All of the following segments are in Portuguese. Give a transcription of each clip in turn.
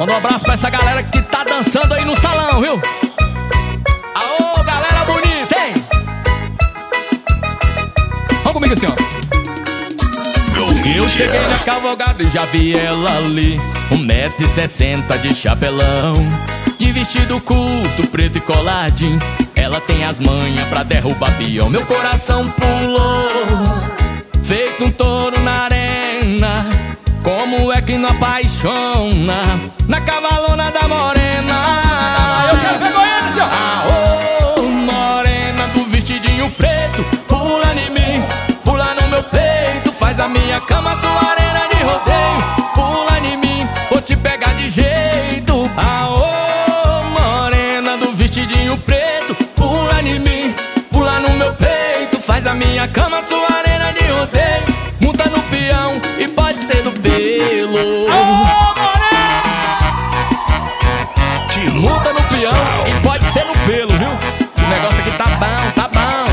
Manda um abraço pra essa galera que tá dançando aí no salão, viu? Aô, galera bonita, hein? Vamos comigo assim, ó. Eu cheguei na cavalgada e já vi ela ali, 1,60 m de chapelão, de vestido curto, preto e coladinho. Ela tem as manhas pra derrubar peão. Meu coração pulou, feito um touro na arena. Como é que não apaixona na cavalona da morena? Eu quero ver Goiânia, senhor. Aô, morena do vestidinho preto, pula em mim, pula no meu peito, faz a minha cama sua arena de rodeio. Pula em mim, vou te pegar de jeito. Aô, morena do vestidinho preto, pula em mim, pula no meu peito, faz a minha cama sua arena de rodeio. Monta no peão e pode ser do pelo. Monta no peão e pode ser no pelo, viu? O negócio aqui tá bom, tá bom.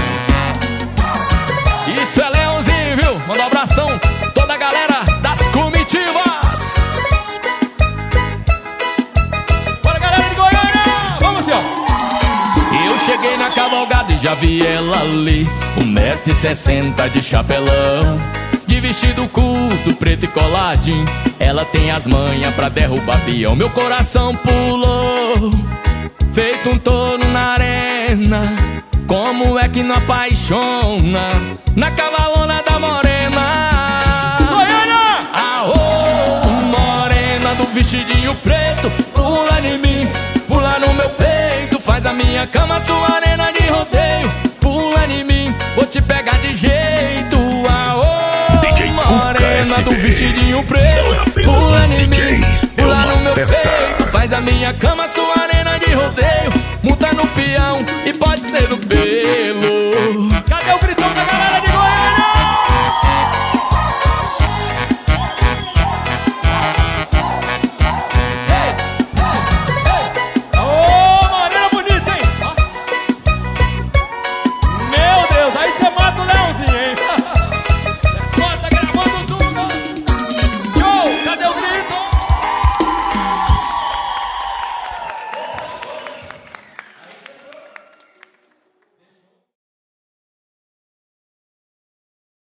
Isso é Leãozinho, viu? Manda um abração toda a galera das comitivas. Bora, galera de Goiânia! Vamos assim, ó. Eu cheguei na cavalgada e já vi ela ali, 1,60 m de chapelão, de vestido curto, preto e coladinho. Ela tem as manhas pra derrubar peão. Meu coração pulou, feito um touro na arena. Como é que não apaixona na cavalona da morena? Goiânia! Aô, morena do vestidinho preto, pula em mim, pula no meu peito, faz a minha cama sua arena de rodeio. Pula em mim, vou te pegar de jeito. Aô, morena do vestidinho preto, pula em mim, pula no meu peito, faz a minha cama sua arena de rodeio. Monta no peão e pode ser no pelo.